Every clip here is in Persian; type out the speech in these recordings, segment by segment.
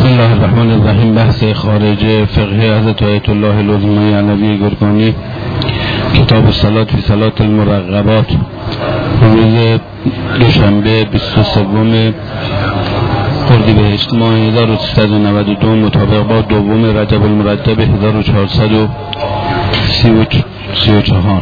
بسم الله الرحمن الرحیم. بحث خارج فقه حضرت آیت الله العظمی علوی گرگانی، کتاب الصلاة فی صلاة المرغبات، روز دوشنبه 23 اردیبهشت ماه 1392 مطابق با دوم رجب المرتب 1434.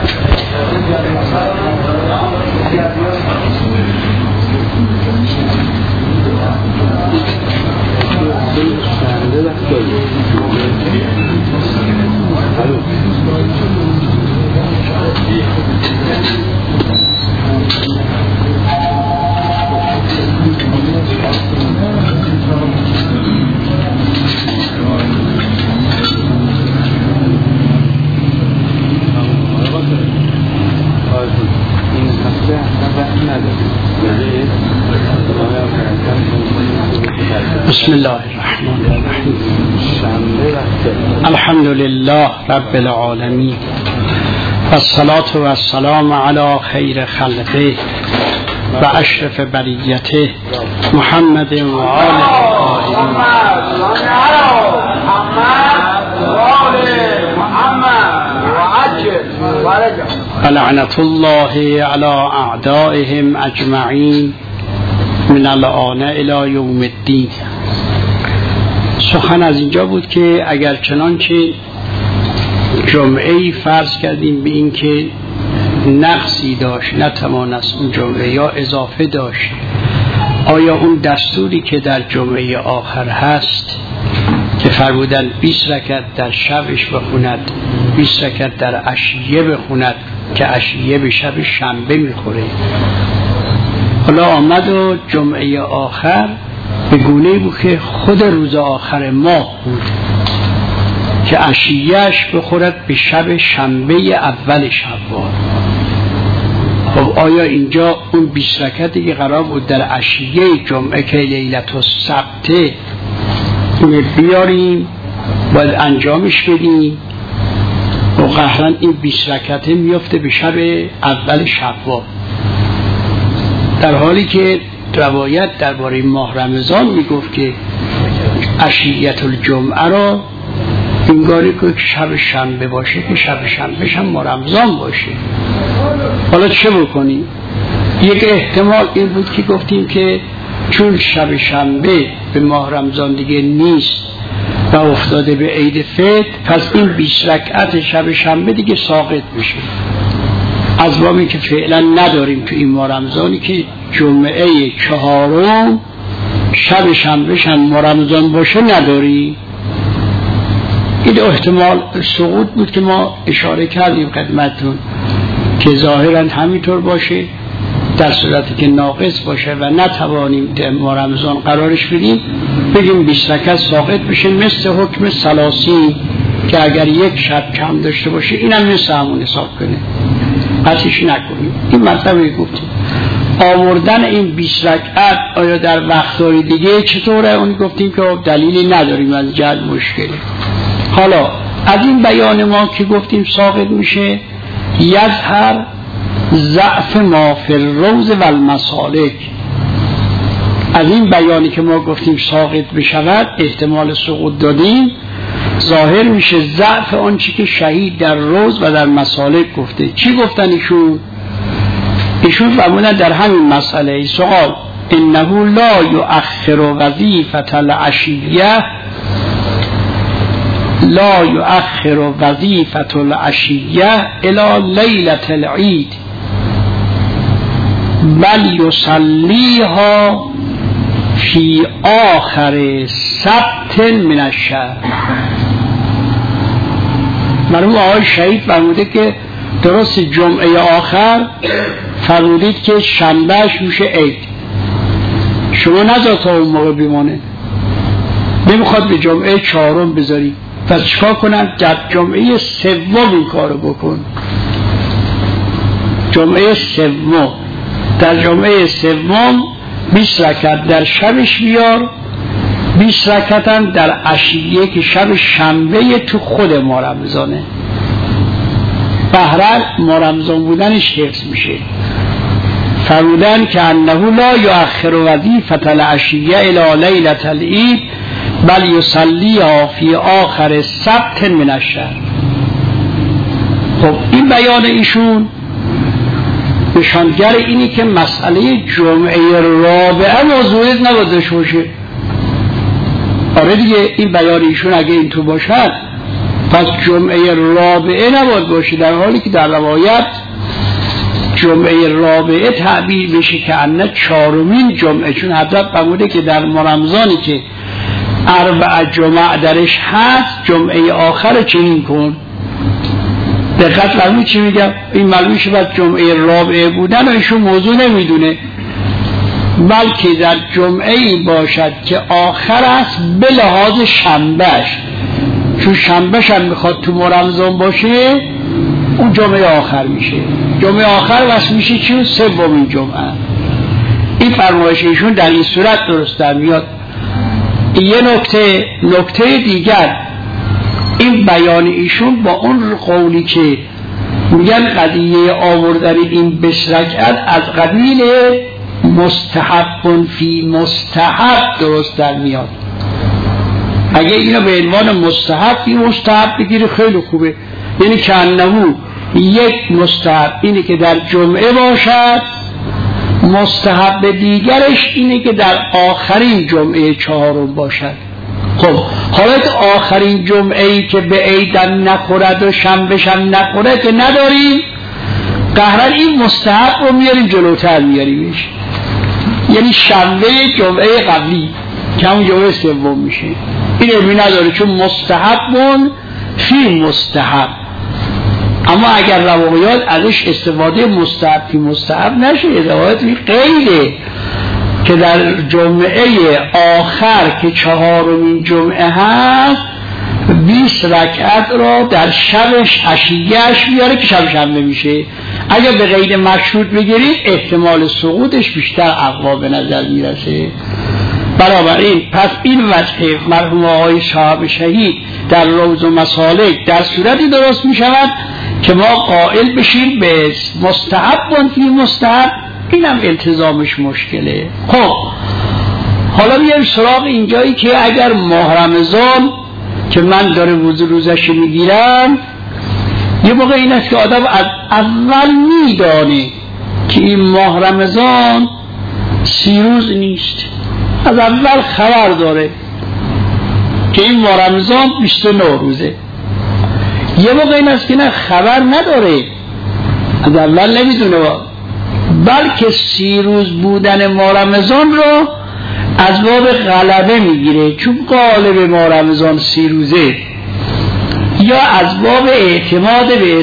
بسم الله الرحمن الرحیم. الحمد لله رب العالمین و الصلاة و السلام علی خیر خلقه و اشرف بریته محمد و آله و لعنت الله علی اعدائهم اجمعین من الآن الی یوم الدین. سخن از اینجا بود که اگر چنانچه جمعه‌ای فرض کردیم به این که نقصی داشت، نتوانست اون جمعه یا اضافه داشت، آیا اون دستوری که در جمعه آخر هست که فرمودن 20 رکعت در شبش بخوند، 20 رکعت در عشیه بخوند که عشیه به شب شنبه میخوره، حالا آمد و جمعه آخر به گونه‌ای بود که خود روز آخر ماه بود که عشیه‌اش بخورد به شب شنبه اول شوال. خب آیا اینجا اون 20 رکعتی که قرار بود در عشیه جمعه که لیلت السبت اینه بیاریم باید انجامش بدیم و قهرن این 20 رکعته میفته به شب اول شوال، در حالی که روایت درباره ماه رمضان میگفت که عشیت الجمعه را انگاری که شب شنبه باشه که شب شنبه هم ماه رمضان باشه. حالا چه بکنیم؟ یک احتمال این بود که گفتیم که چون شب شنبه به ماه رمضان دیگه نیست و افتاده به عید فطر، پس این 20 رکعت شب شنبه دیگه ساقط میشه، از بامی که فعلا نداریم تو این ماه رمضانی که جمعه 4 شب شنبه هم ماه رمضان باشه نداریم. این احتمال سقوط بود که ما اشاره کردیم خدمتتون که ظاهرا همینطور باشه، در صورتی که ناقص باشه و نتوانیم در ماه رمضان قرارش بدیم بگیم 20 رکعت ساقط بشه، مثل حکم ثلاثین که اگر یک شب کم داشته باشه اینم مثل همون حساب کنه، قطعش نکنیم. این مطلبی گفتیم. آوردن این 20 رکعت آیا در وقتهای دیگه چطوره؟ اون گفتیم که دلیلی نداریم از جد مشکلی. حالا از این بیان ما که گفتیم ساقط میشه، یظهر ضعف ما فی الروض و المسالک، از این بیانی که ما گفتیم ساقط بشود احتمال سقوط دادیم، ظاهر میشه ضعف آن چی که شهید در روز و در مسالک گفته. چی گفتن ایشون فرمودن در همین مسئله سوال انه لا یؤخر وظیفة العشیه، لا یؤخر وظیفة العشیه الی لیلة العید بل یصلیها فی آخر سبت من الشهر. مرحوم آقای شهید فرموده که درست جمعه آخر فرمودید که شنبهش میشه عید، شما نذار تا اون موقع بمانه، نمیخواد به جمعه 4 بذاری، پس چکار کنن؟ در جمعه 3 این کارو بکن. جمعه 3 در جمعه 3 20 رکعت در شبش بیار، 20 رکعت هم در عشیه که شب شنبه تو خود ماه رمضانه، بهرحال ماه رمضان بودنش حفظ میشه. فرمودن که انه لا یؤخر وظیفة العشیه الی لیلة العید بل یصلی فی آخر سبت من الشهر. خب این بیان ایشون نشانگر اینی که مسئله جمعه رابعه موضوعیت نباید باشه. آره دیگه، این بیان ایشون اگه این تو باشد پس جمعه رابعه نباید باشه، در حالی که در روایت جمعه رابعه تعبیر بشه که انه چهارمین جمعه، چون حضرت فرموده که در رمضانی که 4 جمعه درش هست جمعه آخر چنین کن. دقت فرمود چی میگم؟ این معلوم شد جمعه رابعه بودن و ایشون موضوع نمیدونه، بلکه در جمعه باشد که آخر است به لحاظ شنبهش، چون شنبهش هم میخواد تو رمضان باشه اون جمعه آخر میشه. جمعه آخر واسه میشه چون سومین جمعه. این فرمایش ایشون در این صورت درست در میاد. یه نکته دیگر، این بیان ایشون با اون قولی که میگن قضیه آوردن این 20 رکعت از قبیل مستحب فی مستحب درست در میاد. اگه اینو به عنوان مستحب، این مستحب بگیره خیلی خوبه، یعنی که انهو یک مستحب اینه که در جمعه باشد، مستحب دیگرش اینه که در آخرین جمعه 4 باشد. خب حالت آخرین جمعه‌ای که به عیدن نخورد و شنبه‌ش هم نخورد که نداریم، قهرن این مستحب رو میاریم جلوتر میاریمش، یعنی شنبه جمعه قبلی که همون جمعه سوم میشه. این علمی نداره چون مستحبون فی مستحب. اما اگر روایات ازش استفاده مستحب فی مستحب نشه، روایات قیده که در جمعه آخر که 4مین جمعه هست 20 رکعت را در شبش عشیهش بیاره که شب شنبه میشه. اگر به غیر مشروط بگیرید احتمال سقوطش بیشتر اقوا به نظر میرسه. بنابراین پس این وجه مرحوم آقای صاحب شهید در روز و مسالک در صورتی درست میشود که ما قائل بشیم به مستحب فی مستحب، اینم التزامش مشکله. خب حالا میایم سراغ اینجایی که اگر ماه رمضان که من داره روزش میگیرم، یه موقع این است که آدم از اول میدانه که این ماه رمضان 30 روز نیست، از اول خبر داره که این ماه رمضان 29 روزه. یه موقع این است که نه خبر نداره، از اول نمیدونه، بلکه 30 روز بودن ماه رمضان رو از باب غلبه میگیره، چون غالب ماه رمضان 30 روزه، یا از باب اعتماد به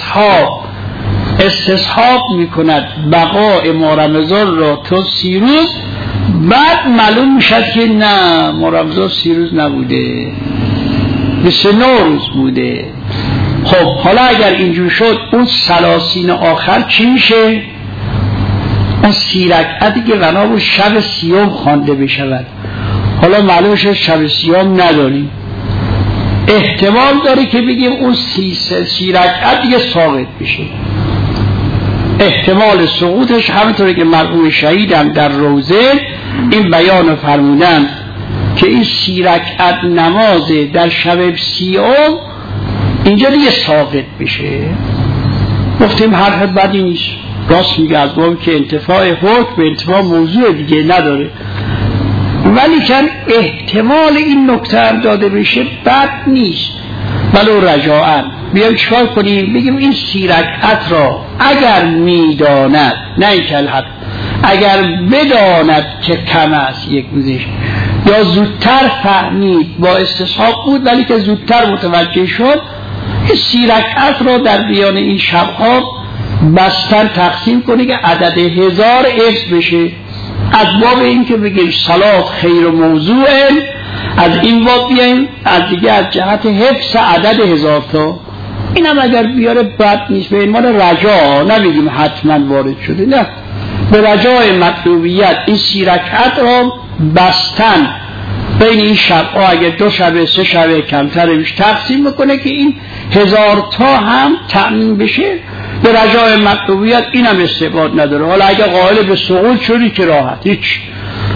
استصحاب میکند بقای ماه رمضان را تا 30 روز، بعد معلوم میشد که نه ماه رمضان 30 روز نبوده، 29 روز بوده. خب حالا اگر اینجور شد اون 30 آخر چی میشه؟ اون 30 رکعتی که بنا بود شب 30 خوانده بشود. حالا معلوم شد شب 30 نداریم، احتمال داره که بگیم اون 30 رکعت دیگه ساقط بشه. احتمال سقوطش همونطوری که مرحوم شهیدم در روزه این بیان فرمودن که این 30 رکعت نماز در شب 30 اینجا دیگه ساقط بشه. گفتیم حرف بدی نیست، راست میگه، از بابی که انتفاع حکم به انتفاع موضوع دیگه نداره، ولی کن احتمال این نکته داده بشه بد نیست. ولو رجاعن بیایم چکار کنیم؟ بگیم این 30 رکعت را اگر میداند، نه اینکه الحق، اگر بداند که کم است یک روزش، یا زودتر فهمید با استصحاب بود ولی که زودتر متوجه شد، این 30 رکعت را در بیان این شبها بستر تقسیم کنه که عدد 1000 حفظ بشه. از باب این که بگیم صلات خیر موضوع، از این باب بیایم از دیگه از جهت حفظ عدد 1000 تا. این هم اگر بیاره بد نیست، به عنوان رجا، نمیگیم حتما وارد شده، نه، به رجای مطلوبیت این 30 رکعت را بستن بین این شبها، اگر 2 شب 3 شب کمتر بیش تقسیم میکنه که این 1000 تا هم تأمین بشه. به رجای مطلوبیت این هم استعباد نداره. حالا اگر قائل به سقوط شدی که راحت هیچ،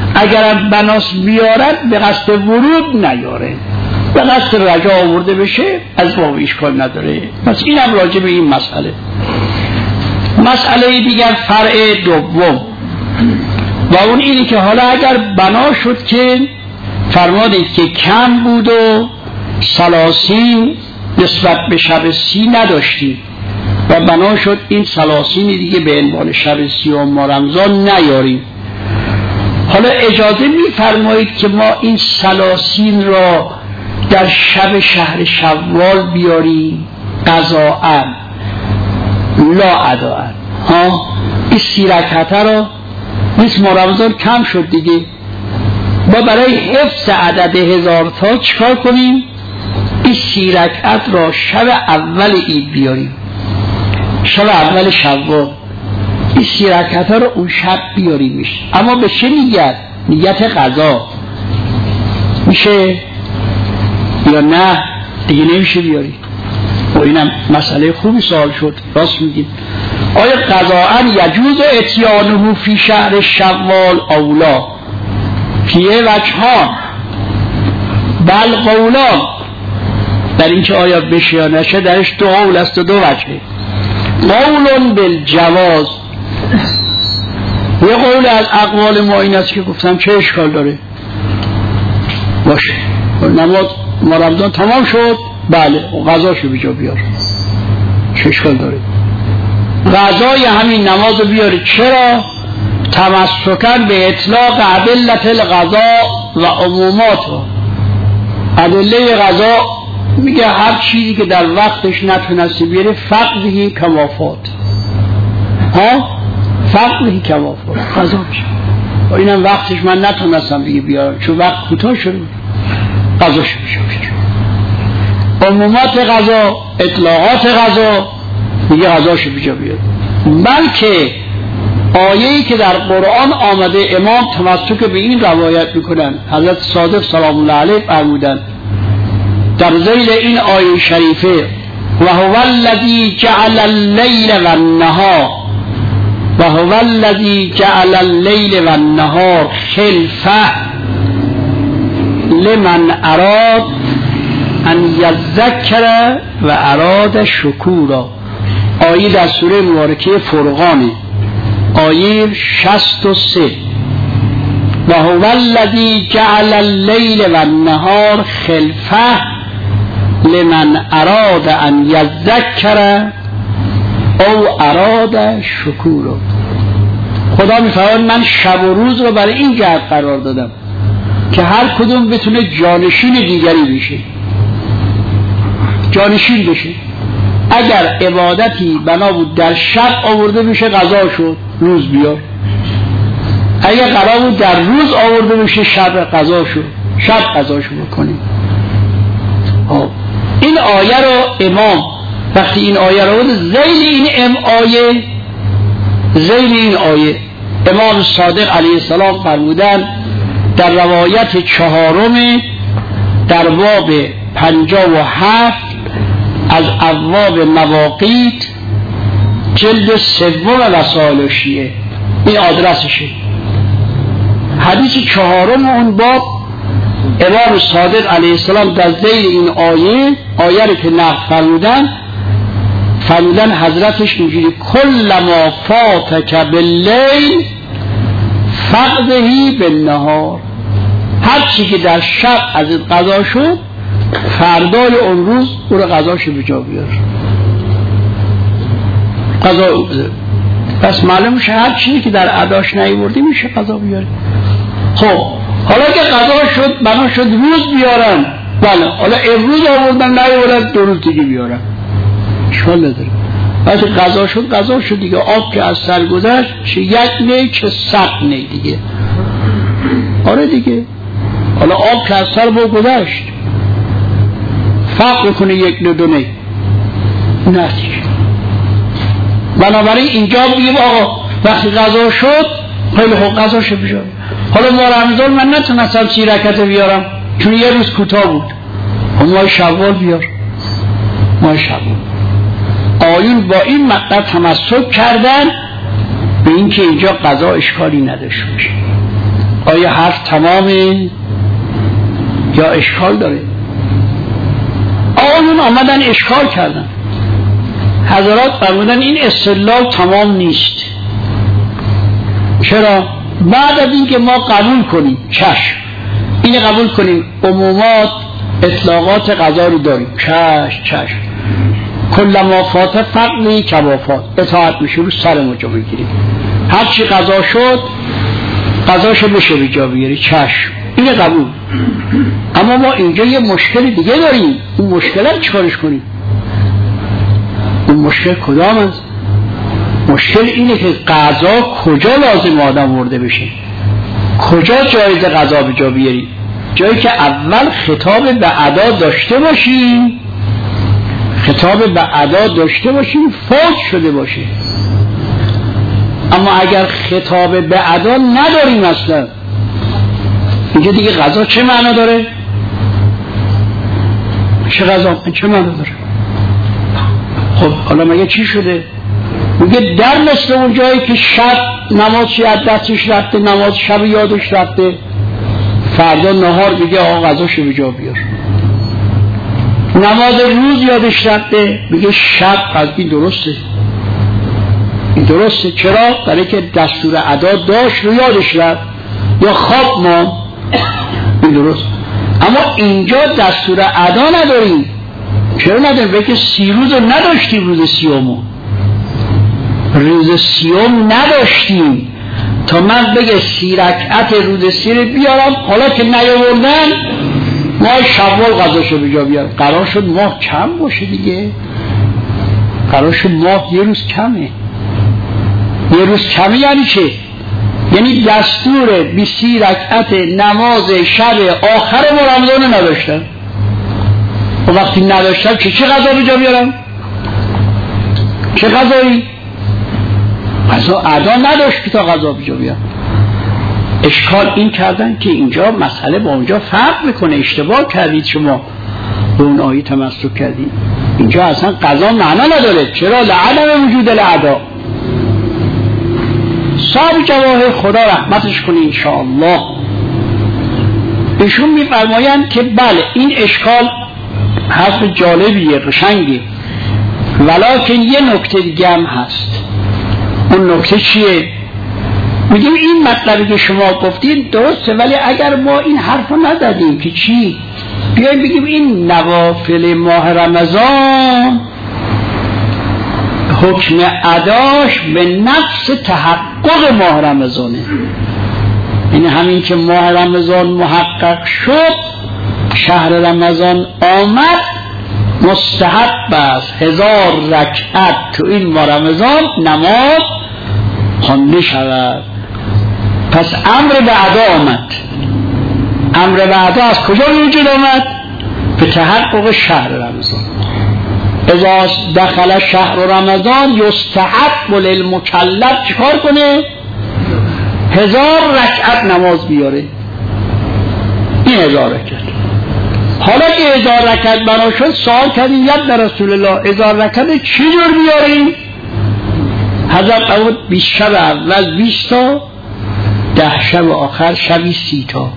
اگرم بناس بیارد به قصد ورود نیاره، به قصد رجا آورده بشه از باب اشکال نداره. پس اینم راجع به این مسئله. مسئله دیگر فرع دوم و اون اینه که حالا اگر بنا شد که فرمودید که کم بود و سلاسین نسبت به شب 30 نداشتیم و بنا شد این سلاسین دیگه به عنوان شب 30 رمضان نیاریم، حالا اجازه میفرمایید که ما این سلاسین را در شب شهر شوال بیاریم قضاءً لا اداءً؟ این 30 رکعته را نیست ما رمضان کم شد دیگه، ما برای حفظ عدد 1000 تا چیکار کنیم؟ این 30 رکعت را شب اول عید بیاریم، شب اول شوال این 30 رکعت را اون شب بیاریم. اما به چه نیت؟ نیت قضا میشه یا نه؟ دیگه نمیشه بیاری. و اینم مسئله خوبی سوال شد، راست میگید. آیا قضاءً یجوز اتیانه فی شهر شوال اولا؟ فیه وجهان بل قولان، در اینکه آیا بشه یا نشه درش دو قول است و دو وجهه. قول بالجواز، یه قول از اقوال ما این است که گفتم چه اشکال داره باشه نماز رمضان تمام شد، بله قضاشو بجا بیار، چه اشکال داره؟ قضای همین نمازو بیاره. چرا؟ تمسکن به اطلاق ادلت القضا و عمومات. ادله قضا میگه هر چیزی که در وقتش نتونستی بیاره فقدهی کمافات، فقدهی کمافات قضا میشه. و اینم وقتش من نتونستم دیگه بیارم چون وقت کوتاه شده، قضاشو میشه. عمومات قضا، اطلاقات قضا میگه قضاشو بجا بیاد. بلکه آیه‌ای که در قرآن آمده امام تمسک به این روایت میکنن، حضرت صادق سلام الله علیه فرمودن در ذیل این آیه شریفه و هو الذی جعل اللیل و النهار و هو الذی جعل اللیل و النهار خلفه لمن اراد ان یذکر و اراد شکورا. آیه در سوره مبارکه فرقانه، آیه 63. و هو الذی جعل اللیل و النهار خلفه لمن اراد ان یذکر او اراد شکورا. خدا میفرماید من شب و روز رو برای این جهت قرار دادم که هر کدوم بتونه جانشین دیگری بشه، جانشین بشه. اگر عبادتی بنا بود در شب آورده بشه قضا شد روز بیار، اگر قرار بود در روز آورده بشه شب قضا شد شب قضا شد بکنیم. این آیه رو امام وقتی این آیه رو بود ذیل این آیه امام صادق علیه السلام فرمودن در روایت 4 در باب 57 از ابواب مواقیت جلد 3 وسائل شیعه، این آدرسشه. حدیث 4 اون باب امام صادق علیه السلام در ذیل این آیه رو که نقل فرمودن حضرتش اینجوری کلما فاتک باللیل فقدهی بالنهار، هر چی که در شب از قضا شد فردای اون روز او رو قضاشو به جا بیار، قضا او بده. پس معلوم میشه هر چیزی که در اداش نیوردی میشه قضا بیاری. خب حالا که قضا شد بنا شد روز بیارن، بله حالا امروز آوردن نیوردن 2 روز دیگه بیارن، اشکال نداره. وقتی قضا شد دیگه. آب که از سر گذشت چه 1 نی چه 100 نی دیگه. آره دیگه، حالا آب که از سر گذشت فرق کنه 1 نی 2 نی نه دیگه. بنابراین اینجا بگیم آقا وقتی قضا شد خیلی خوب قضاشو بجا. حالا ما رمضان من نتونستم 30 رکعت بیارم چون یه روز کوتاه بود، ماه شوال بیار، ماه شوال. آیون با این مقطع تمسک کردن به اینکه اینجا قضا اشکالی نداشته باشه. آیا حرف تمامه یا اشکال داره؟ آقایون آمدن اشکال کردن، حضرات فرمودن این استدلال تمام نیست. چرا؟ بعد از این که ما قبول کنیم چشم، این قبول کنیم عمومات اطلاقات قضا رو داریم، چشم کل ما فات فقلی کبافات، اطاعت میشه رو سر ما جا بگیریم، هرچی قضا شد قضاشو بشه به جا بیاری، چشم، این قبول. اما ما اینجا یه مشکل دیگه داریم، اون مشکل رو چیکارش کنیم؟ اون مشکل کدام است؟ مشکل اینه که قضا کجا لازم آدم ورده بشه، کجا جایز قضا به جا بیاری؟ جایی که اول خطاب به ادا داشته باشیم، خطاب به ادا داشته باشیم فوت شده باشه. اما اگر خطاب به ادا نداریم اصلا، اینجا دیگه قضا چه معنا داره؟ چه قضا چه معنا داره؟ خب حالا مگه چی شده؟ میگه در مثل اون جایی که شب نماز از دستش رفته، نماز شب یادش رفته، فردا نهار میگه آقا قضاشو به جا بیار. نماز روز یادش رفته، میگه شب این درسته. این درسته. چرا؟ برای که دستور ادا داشت رو یادش رفت یا خواب ما، این درست. اما اینجا دستور ادا نداریم. چرا نداریم؟ برای که 30 روز رو نداشتیم، روز سیومو، روز سیوم نداشتیم تا من بگه 30 رکعت روز 30 رو بیارم. حالا که نیاوردن ماه شوال قضاشو به جا بیارم. قرار شد ماه کم باشه دیگه، قرار شد ماه یه روز کمه. یه روز کمه یعنی چه؟ یعنی دستور 20 رکعت نماز شب آخر ما رمضان نداشتن. و وقتی نداشتن چه قضا به جا بیارم؟ چه قضایی؟ قضا ادا نداشت که تا قضا به جا بیارم. اشکال این کردن که اینجا مسئله با اونجا فرق میکنه، اشتباه کردید شما، به اون آیه تمسک کردید. اینجا اصلا قضا معنا نداره. چرا؟ لعدم وجود الادا. صاحب جواهر خدا رحمتش کنه انشاءالله، ایشون میفرمایند که بله این اشکال حرف جالبیه، قشنگه، ولکن یه نکته دیگه هم هست. اون نکته چیه؟ میگیم این مطلبی که شما گفتید درسته، ولی اگر ما این حرف رو نزدیم که چی؟ بیاییم بگیم این نوافل ماه رمضان حکم اداش به نفس تحقق ماه رمضانه. این همین که ماه رمضان محقق شد، شهر رمضان آمد، مستحب است 1000 رکعت تو این ماه رمضان نماز خوانده شود. پس امر به ادا آمد. امر به ادا از کجا وجود آمد؟ به تحقق شهر رمضان. اذا دخل شهر رمضان یستحب للمکلف چیکار کنه؟ 1000 رکعت نماز بیاره. این 1000 رکعت. حالا که 1000 رکعت بنا شد، سوال کردیم یا رسول الله 1000 رکعت چی جور بیاریم؟ حضرت فرمود 20 شب اول 20 تا، 10 شب آخر شبی 30 تا.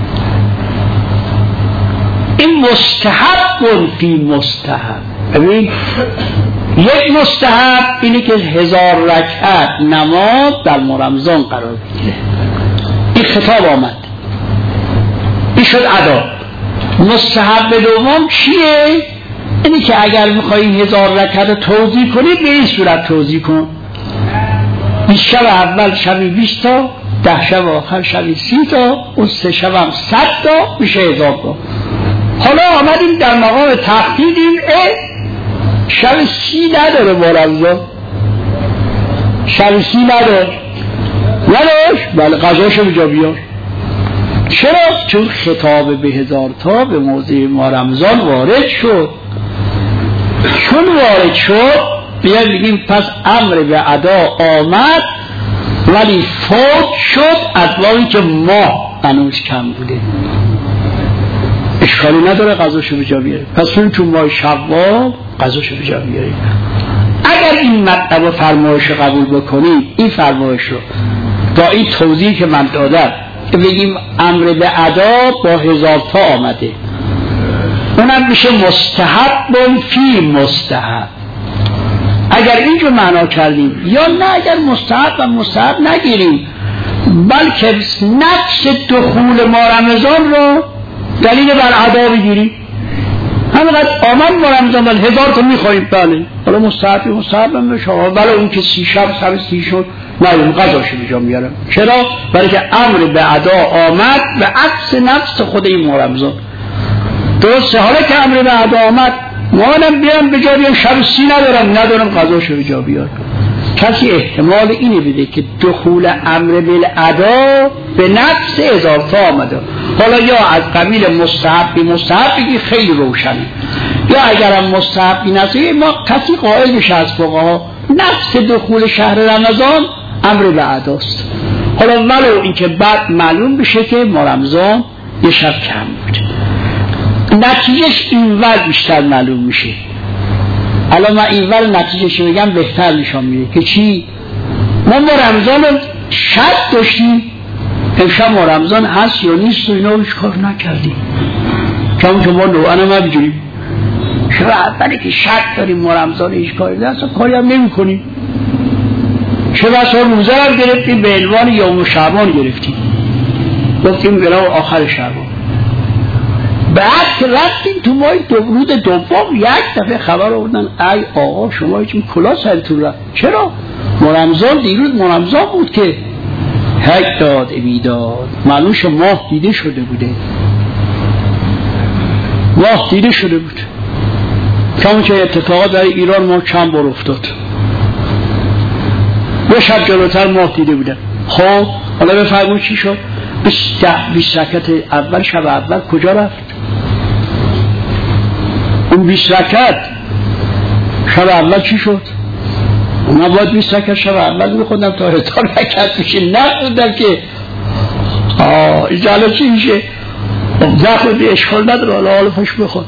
این مستحب فی مستحب. ببین یک مستحب اینه که 1000 رکعت نماز در رمضان قرار بگیره. این خطاب آمد، این شد ادا. مستحب دوم چیه؟ اینی که اگر میخوایی 1000 رکعت توزیع کنی به این صورت توزیع کن: 20 شب اول شبی 20 تا، 10 شب آخر شبی 30 تا، اون 3 شب هم 100 تا، میشه 1000 تا. حالا آمدیم در مقام تحقیقیم شب 30 نداره مرزا، شب 30 نداره، نداشت، بله قضاشو به جا بیار. چرا؟ چون خطاب به 1000 تا به موضع ما رمضان وارد شد. چون وارد شد بیایم بگیم پس امر به ادا آمد، ولی فوت شد از واقعی که ماه هنوز کم بوده. اشکالی نداره قضاشو به جا بیاره. پس تو ماه شوال قضاشو به جا بیاره. اگر این مطلب و فرمایش رو قبول بکنید، این فرمایش رو با این توضیح که من دادم بگیم امر به ادا با 1000 تا آمده، اونم میشه مستحب فی مستحب. اگر اینجور معنا کردیم، یا نه اگر مستحب و مستحب نگیریم، بلکه نفس دخول ما رمضان رو دلیل بر ادا بگیریم. همینقدر آمد ما رمضان بل 1000 تا میخوریم، بله حالا مستحب هم بشه، بله اون که 30 شب سر 30 شد نه قضاشو به جا میارم. چرا؟ برای که امر به ادا آمد به عکس نفس خود این ما رمضان. درسته حالا که امر به ادا آمد، مانم بیان به جا بیان شب 30 ندارم قضاشو به جا بیارم. کسی احتمال اینه بده که دخول امر بالادا به نفس 1000 تا آمده، حالا یا از قبیل مستحب بگی خیلی روشنه، یا اگرم مستحبی نشه ما کسی قائل بشه از فقها نفس دخول شهر رمضان امر به اداست. حالا ولو اینکه بعد معلوم بشه که ما رمضان یه شب کم بود، نتیجهش اینور بیشتر معلوم میشه. الان من اینور نتیجهش میگم بهتر نشان میده که چی؟ ما رمضان شب داشتیم، امشب ما رمضان هست یا نیست و اینا رو کار نکردیم، چون که ما نوعا هم بجوریم شب اولی که شب داریم ما رمضان هیچ کاری اصلا کاری هم نمی کنیم. چه بسا روزه هم گرفتیم به عنوان یوم شعبان گرفتیم، گفتیم برای آخر شعبان، بعد که رفتیم تو ماه روز دوم یک دفعه خبر آوردن ای آقا شما هیچ کلا سرتون رفت. چرا؟ ما رمضان دیروز ما رمضان بود که حق داد بیداد، معلوم شد ماه دیده شده بوده، ماه دیده شده بود. کامون که اتفاقات در ایران ما چند بار افتاد، دو شب جلوتر ماه دیده بودن. خب حالا بفرمون چی شد؟ 20 رکعت اول شب اول کجا رفت؟ اون 20 رکعت شب اول چی شد؟ من باید 20 رکعت شب اول میخوندم تا 1000 رکعت میشه، نخوندم که اینجا حالا چی میشه؟ نخوندی اشکال نداره، حالا پاش بخون.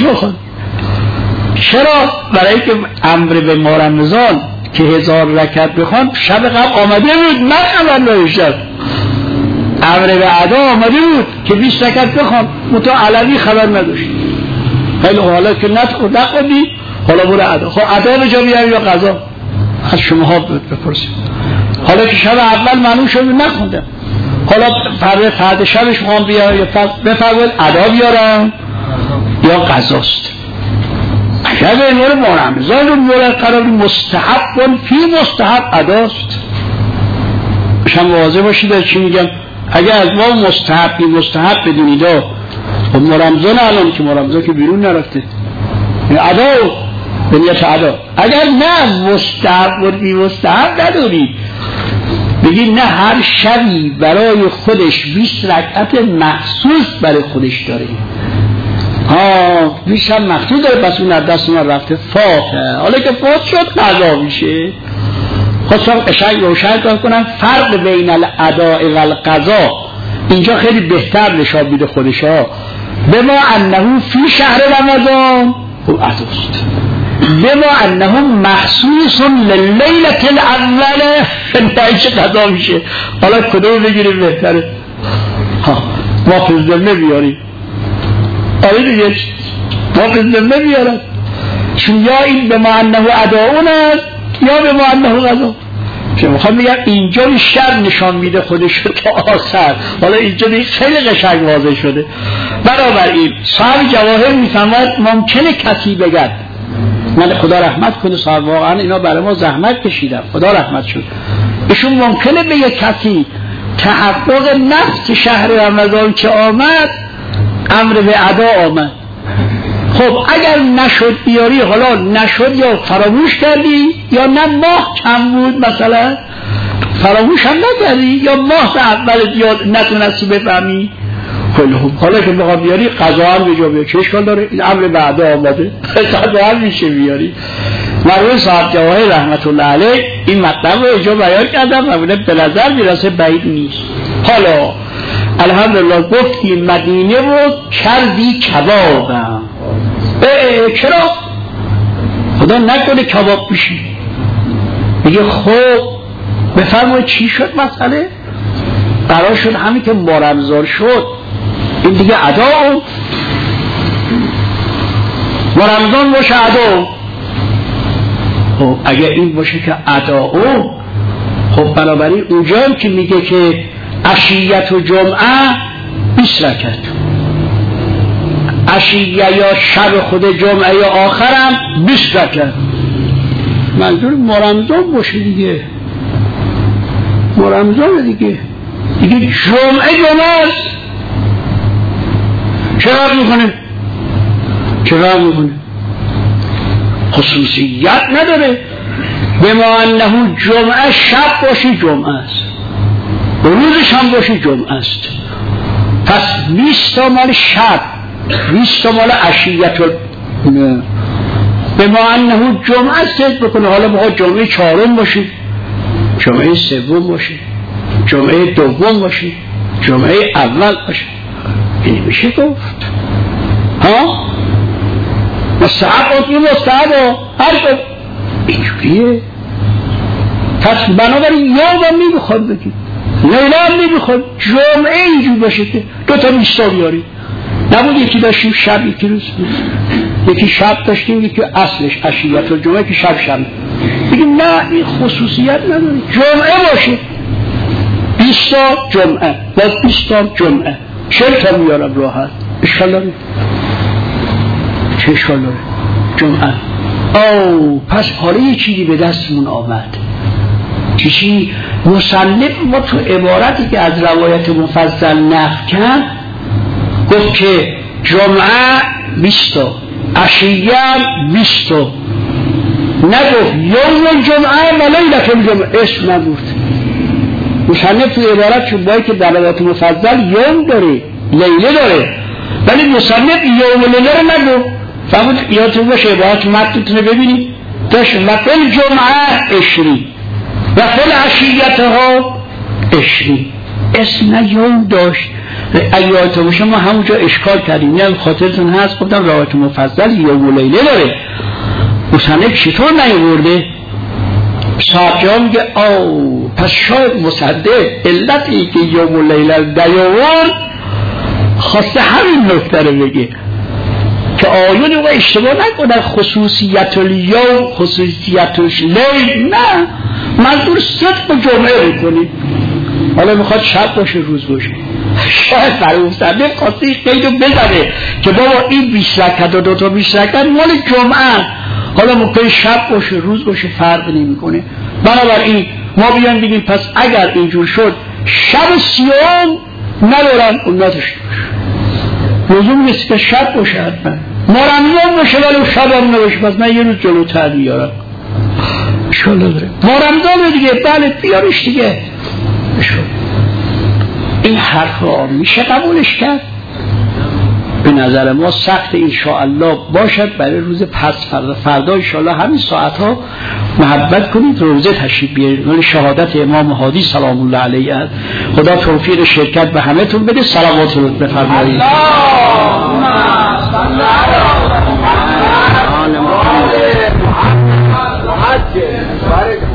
چرا؟ برای که امر به ما رمضان که 1000 رکعت بخوان شب قبل آمده بود، من خبر نداشتم. امر به ادا آمده بود که 20 رکعت بخوان، متو علوی خبر نداشت. خیلی حالا که نخوندی حالا برو ادا. خب ادا به جا بیاری یا قضا؟ از شما ها بپرسید. حالا که شب اول معلوم شد نخوندم، حالا فرد شبش میخوام بیارم یا بفرمایید ادا بیارم یا قضاست. اگر به نور ما رمضان رو مورد قرار مستحب فی مستحب اداست. شما واضح باشید چی میگم. اگر از ما مستحب بدونید خب ما رمضان الان که ما رمضان که بیرون نرفته ادا به نیت ادا. اگر نه مستحب ندارید بگید نه هر شبی برای خودش 20 رکعت مخصوص برای خودش داره، بیشتر مخصوص داره، پس اون از دست من رفته فاته. حالا که فات شد قضا میشه. خواستم قشنگ روشن کنم فرق بین الاداء و القضا اینجا خیلی بهتر نشان میده خودشا. بما انه فی شهر رمضان او اداست، بما انه مخصوص للیلة الاول نتایج قضا میشه. حالا کدوم بگیریم بهتره؟ ما فزدمه بیاریم. آره دیگه ما فزدمه بیارم، چون یا این بما انه اداؤن است یا بما انه قضا. که میخوام بگم اینجا بیشتر نشان میده خودش تا آخر. حالا اینجا دیگه خیلی قشنگ واضح شده. بنابراین صاحب جواهر میفهمد ممکنه کسی بگد، من خدا رحمت کنه صاحب واقعا اینا برای ما زحمت کشیدن خدا رحمت شد، ایشون ممکنه به یک کسی تحقق نفس شهر رمضان که آمد امر به ادا آمد. خب اگر نشد بیاری، حالا نشد یا فراموش کردی یا نه ماه کم بود مثلا فراموش هم نکردی یا ماه اول یا نتونستی بفهمی، حالا که بخوام بیاری قضا هم به جا بیاری. چه اشکال داره؟ این امر بعدا آمده قضا هم میشه بیاری. مرحوم صاحب جواهر رحمت الله علیه این مطلب رو اینجا بیان کردم و به نظر میرسه بعید نیست. حالا الحمدلله گفتی مدینه رو کردی کبابم. چرا؟ خدا نکنه کباب بشی. میگه خب بفرمایید چی شد مسئله؟ قرار شد همین که ما رمضان شد این دیگه ادا ما رمضان باشه ادا. خب اگر این باشه که ادا خب بنابراین اونجا هم که میگه که عشیت و جمعه 20 رکعت، عشیه یا شب خود جمعه یا آخرم 20 رکعت. منظور ما رمضان باشه دیگه، ما رمضان دیگه جمعه است. چرا میکنه خصوصیت نداره. به ما انه جمعه شب باشه جمعه است، روزش هم باشه جمعه است. پس 20 تا مال شب، 20 تا مال عشیت. به ما انه جمعه است بکنه. حالا ما جمعه 4 باشه، جمعه 3 باشه، جمعه 2 باشه، جمعه اول باشه. این میشه گفت ها مستحب و مستحب هر اینجوریه. پس بنابراین یوم هم نمیخواد بگید، لیله هم نمیخواد، جمعه اینجور باشه که 2 تا 20 بیاری. نبود یکی داشتیم شب یکی روز، یکی شب داشتیم یکی اصلش عشیت و جمعه که شب بگیم نه این خصوصیت نداره، جمعه باشه 20 تا جمعه باز 20 تا جمعه 40 تا میارم راحت. اشکال داره؟ چه اشکال داره؟ جمعه. پس حالا یه چیزی به دستمون آمد. چیزی مصنف ما تو عبارتی که از روایت مفضل نقل کرد گفت که جمعه 20 تا، عشیه 20 تا، نگفت یوم الجمعه و لیلة الجمعه، اسم نگفت. مصنف تو عبارت چون باید که دلالت مفضل یوم داره لیله داره، ولی مصنف یوم و لیله رو نگفت. فهمت یادتون باشه عبارت متنتون ببینید داشت وقل جمعه 20 و قل عشیتها 20 اسم نه یوم داشت. ایات باشه ما همونجا اشکال کردیم، نه خاطرتون هست گفتم روایت مفضل یوم و لیله داره. مصنف چطور نیورده؟ صاحب میگه پس شاید مصدق علتی که یوم و لیله دیاورد خواسته همین نکته رو بگه که آیون و اشتباه نکنن خصوصیت الیوم خصوصیت اللیل، نه منظور صدق و جمعه بکنید. حالا میخواد شب باشه روز باشه، شاید برای مصدق خواسته این قیدو بزنه که بابا این 20 رکعت و 2 تا 20 رکعت مال جمعه، حالا ممکن شب باشه روز باشه فرق نمیکنه. بنابراین ما بیان بگیم پس اگر اینجور شد شب سیام ندارن اون نداشته باشه، لزوم نیست که شب باشه حتما. ما رمضان باشه ولی شب هم نباشه، پس من یه روز جلوتر بیارم انشاءالله داره. ما رمضان دیگه بله بیارش دیگه. این حرف ها میشه قبولش کرد؟ به نظر ما سخت انشاءالله باشد برای روز پس فردا انشاءالله همین ساعت ها محبت کنید روزه تشریف بیارید. ولی شهادت امام هادی سلام الله علیه است. خدا توفیق شرکت به همه تون بده. صلوات رو بفرمایید. اللهم